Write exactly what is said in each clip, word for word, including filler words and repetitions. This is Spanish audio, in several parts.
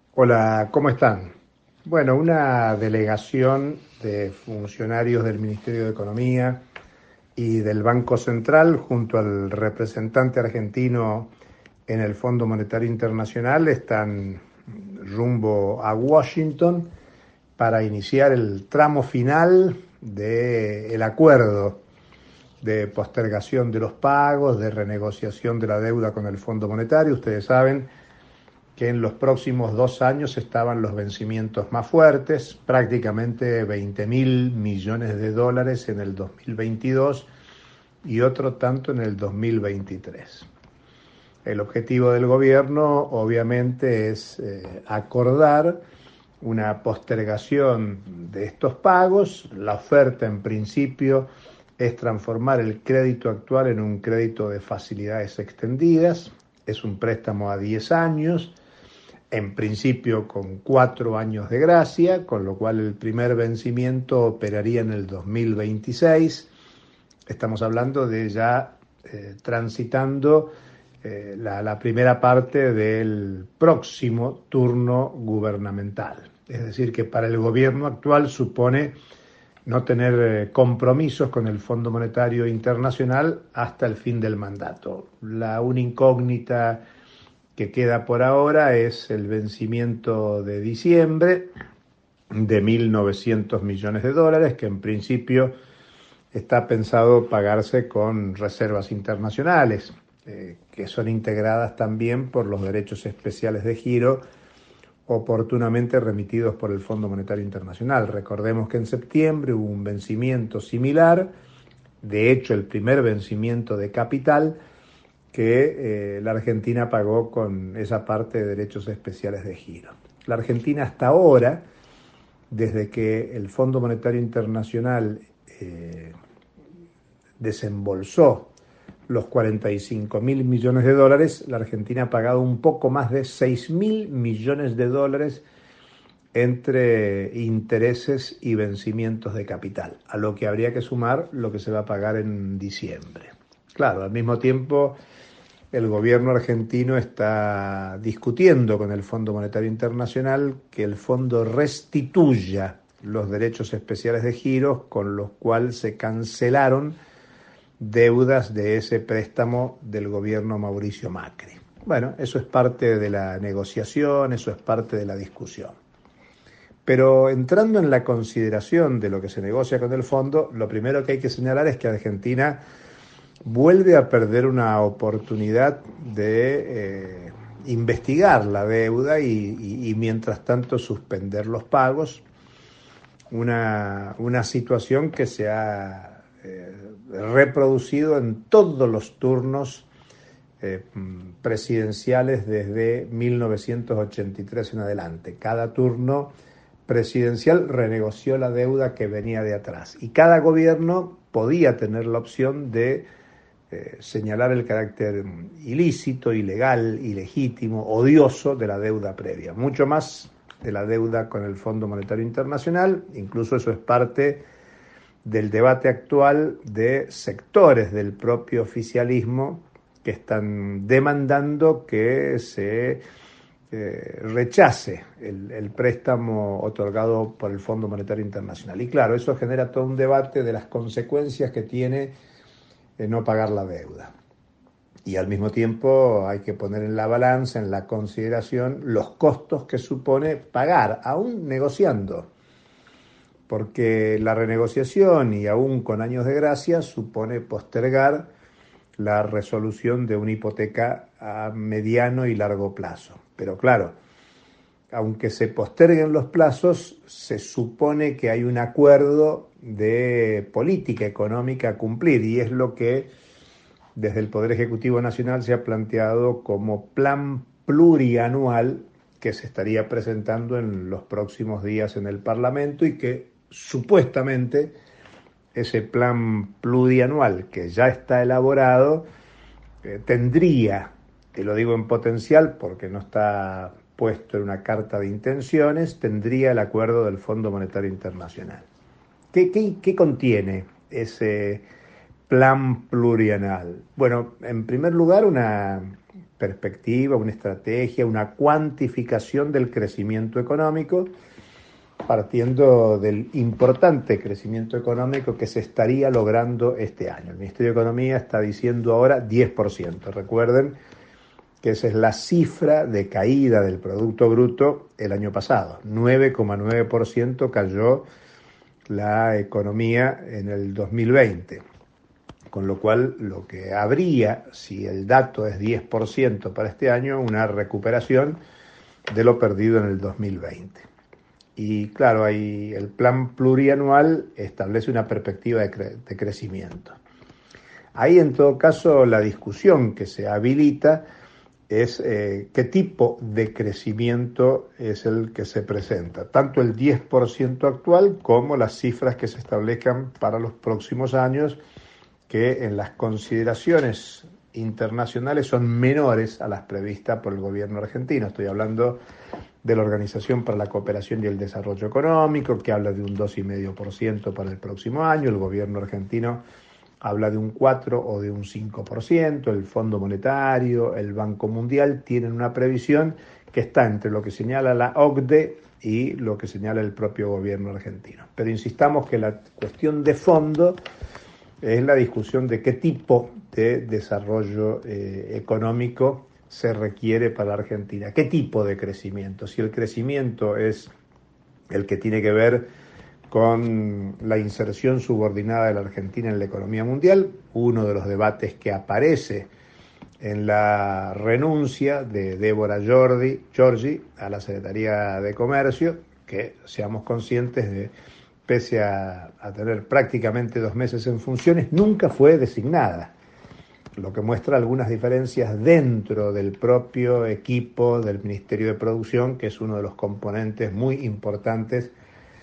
Hola, ¿cómo están? Bueno, una delegación de funcionarios del Ministerio de Economía y del Banco Central, junto al representante argentino en el Fondo Monetario Internacional, están rumbo a Washington para iniciar el tramo final del acuerdo de postergación de los pagos, de renegociación de la deuda con el Fondo Monetario. Ustedes saben que en los próximos dos años estaban los vencimientos más fuertes, prácticamente veinte mil millones de dólares en el dos mil veintidós y otro tanto en el dos mil veintitrés. El objetivo del gobierno obviamente es eh, acordar una postergación de estos pagos. La oferta en principio es transformar el crédito actual en un crédito de facilidades extendidas. Es un préstamo a diez años, en principio con cuatro años de gracia, con lo cual el primer vencimiento operaría en el dos mil veintiséis. Estamos hablando de ya eh, transitando eh, la, la primera parte del próximo turno gubernamental. Es decir, que para el gobierno actual supone no tener eh, compromisos con el Fondo Monetario Internacional hasta el fin del mandato. La una incógnita que queda por ahora es el vencimiento de diciembre de mil novecientos millones de dólares, que en principio está pensado pagarse con reservas internacionales, eh, que son integradas también por los derechos especiales de giro oportunamente remitidos por el Fondo Monetario Internacional. Recordemos que en septiembre hubo un vencimiento similar, de hecho el primer vencimiento de capital, que eh, la Argentina pagó con esa parte de derechos especiales de giro. La Argentina hasta ahora, desde que el Fondo Monetario Internacional eh, desembolsó los cuarenta y cinco mil millones de dólares, la Argentina ha pagado un poco más de seis mil millones de dólares entre intereses y vencimientos de capital, a lo que habría que sumar lo que se va a pagar en diciembre. Claro, al mismo tiempo el gobierno argentino está discutiendo con el Fondo Monetario Internacional que el fondo restituya los derechos especiales de giro con los cuales se cancelaron deudas de ese préstamo del gobierno Mauricio Macri. Bueno, eso es parte de la negociación, eso es parte de la discusión. Pero entrando en la consideración de lo que se negocia con el fondo, lo primero que hay que señalar es que Argentina vuelve a perder una oportunidad de eh, investigar la deuda y, y, y mientras tanto suspender los pagos, una, una situación que se ha eh, reproducido en todos los turnos eh, presidenciales desde mil novecientos ochenta y tres en adelante. Cada turno presidencial renegoció la deuda que venía de atrás y cada gobierno podía tener la opción de Eh, señalar el carácter ilícito, ilegal, ilegítimo, odioso de la deuda previa, mucho más de la deuda con el Fondo Monetario Internacional. Incluso eso es parte del debate actual de sectores del propio oficialismo que están demandando que se eh, rechace el, el préstamo otorgado por el Fondo Monetario Internacional. Y claro, eso genera todo un debate de las consecuencias que tiene de no pagar la deuda. Y al mismo tiempo hay que poner en la balanza, en la consideración, los costos que supone pagar, aún negociando, porque la renegociación y aún con años de gracia supone postergar la resolución de una hipoteca a mediano y largo plazo. Pero claro, aunque se posterguen los plazos, se supone que hay un acuerdo de política económica a cumplir y es lo que desde el Poder Ejecutivo Nacional se ha planteado como plan plurianual que se estaría presentando en los próximos días en el Parlamento y que supuestamente ese plan plurianual que ya está elaborado eh, tendría, y lo digo en potencial porque no está puesto en una carta de intenciones, tendría el acuerdo del Fondo Monetario Internacional. ¿Qué, qué, qué contiene ese plan plurianual? Bueno, en primer lugar, una perspectiva, una estrategia, una cuantificación del crecimiento económico, partiendo del importante crecimiento económico que se estaría logrando este año. El Ministerio de Economía está diciendo ahora diez por ciento. Recuerden que esa es la cifra de caída del Producto Bruto el año pasado. nueve coma nueve por ciento cayó la economía en el dos mil veinte. Con lo cual, lo que habría, si el dato es diez por ciento para este año, una recuperación de lo perdido en el dos mil veinte. Y claro, ahí el plan plurianual establece una perspectiva de, cre- de crecimiento. Ahí, en todo caso, la discusión que se habilita es eh, qué tipo de crecimiento es el que se presenta, tanto el diez por ciento actual como las cifras que se establezcan para los próximos años, que en las consideraciones internacionales son menores a las previstas por el gobierno argentino. Estoy hablando de la Organización para la Cooperación y el Desarrollo Económico, que habla de un dos coma cinco por ciento para el próximo año. El gobierno argentino habla de un cuatro por ciento o de un cinco por ciento. El Fondo Monetario, el Banco Mundial tienen una previsión que está entre lo que señala la O C D E y lo que señala el propio gobierno argentino. Pero insistamos que la cuestión de fondo es la discusión de qué tipo de desarrollo eh, económico se requiere para la Argentina, qué tipo de crecimiento. Si el crecimiento es el que tiene que ver con la inserción subordinada de la Argentina en la economía mundial, uno de los debates que aparece en la renuncia de Débora Giorgi, Giorgi a la Secretaría de Comercio, que seamos conscientes de, pese a, a tener prácticamente dos meses en funciones, nunca fue designada, lo que muestra algunas diferencias dentro del propio equipo del Ministerio de Producción, que es uno de los componentes muy importantes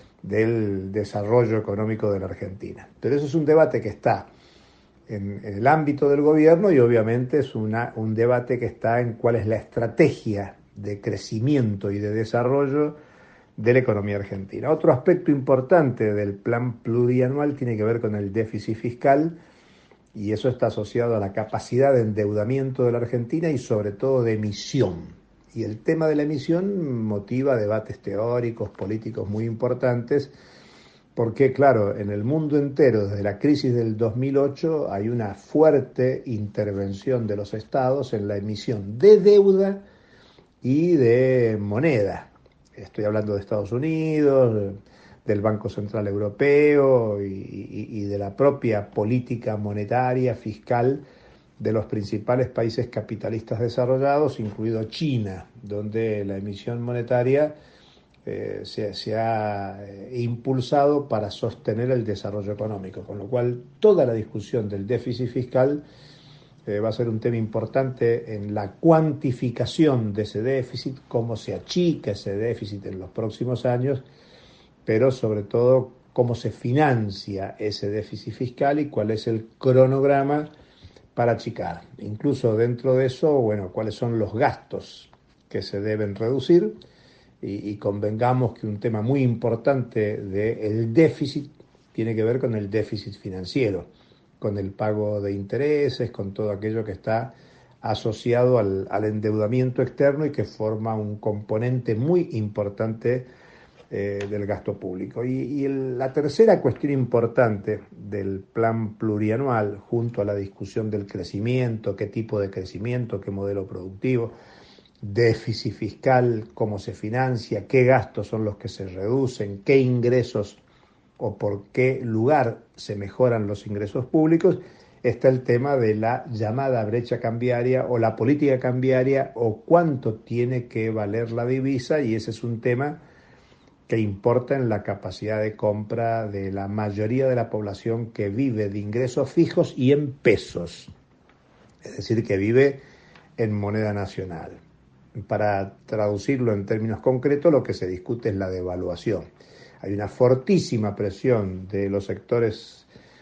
del desarrollo económico de la Argentina. Pero eso es un debate que está en, en el ámbito del gobierno y obviamente es una, un debate que está en cuál es la estrategia de crecimiento y de desarrollo de la economía argentina. Otro aspecto importante del plan plurianual tiene que ver con el déficit fiscal, y eso está asociado a la capacidad de endeudamiento de la Argentina y sobre todo de emisión. Y el tema de la emisión motiva debates teóricos, políticos muy importantes, porque claro, en el mundo entero, desde la crisis del dos mil ocho, hay una fuerte intervención de los estados en la emisión de deuda y de moneda. Estoy hablando de Estados Unidos, del Banco Central Europeo y, y, y de la propia política monetaria, fiscal de los principales países capitalistas desarrollados, incluido China, donde la emisión monetaria eh, se, se ha eh, impulsado para sostener el desarrollo económico, con lo cual toda la discusión del déficit fiscal eh, va a ser un tema importante en la cuantificación de ese déficit, cómo se achica ese déficit en los próximos años, pero sobre todo cómo se financia ese déficit fiscal y cuál es el cronograma para achicar. Incluso dentro de eso, bueno, cuáles son los gastos que se deben reducir y, y convengamos que un tema muy importante del déficit tiene que ver con el déficit financiero, con el pago de intereses, con todo aquello que está asociado al, al endeudamiento externo y que forma un componente muy importante eh, del gasto público. Y, y el, la tercera cuestión importante del plan plurianual, junto a la discusión del crecimiento, qué tipo de crecimiento, qué modelo productivo, déficit fiscal, cómo se financia, qué gastos son los que se reducen, qué ingresos o por qué lugar se mejoran los ingresos públicos, está el tema de la llamada brecha cambiaria o la política cambiaria o cuánto tiene que valer la divisa, y ese es un tema que importa en la capacidad de compra de la mayoría de la población que vive de ingresos fijos y en pesos, es decir, que vive en moneda nacional. Para traducirlo en términos concretos, lo que se discute es la devaluación. Hay una fortísima presión de los sectores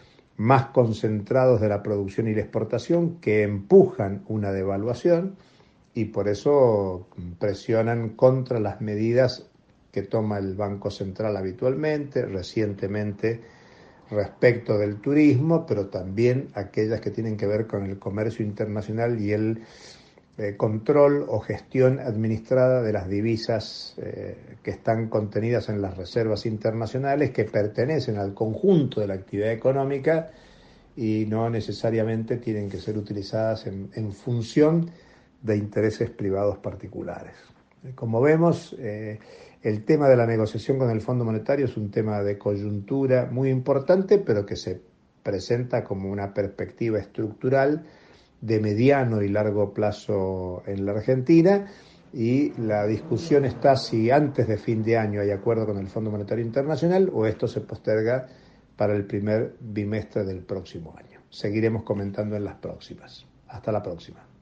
más concentrados de la producción y la exportación que empujan una devaluación y por eso presionan contra las medidas que toma el Banco Central habitualmente, recientemente respecto del turismo, pero también aquellas que tienen que ver con el comercio internacional y el eh, control o gestión administrada de las divisas eh, que están contenidas en las reservas internacionales, que pertenecen al conjunto de la actividad económica y no necesariamente tienen que ser utilizadas en, en función de intereses privados particulares. Como vemos, eh, el tema de la negociación con el Fondo Monetario es un tema de coyuntura muy importante, pero que se presenta como una perspectiva estructural de mediano y largo plazo en la Argentina, y la discusión está si antes de fin de año hay acuerdo con el Fondo Monetario Internacional o esto se posterga para el primer bimestre del próximo año. Seguiremos comentando en las próximas. Hasta la próxima.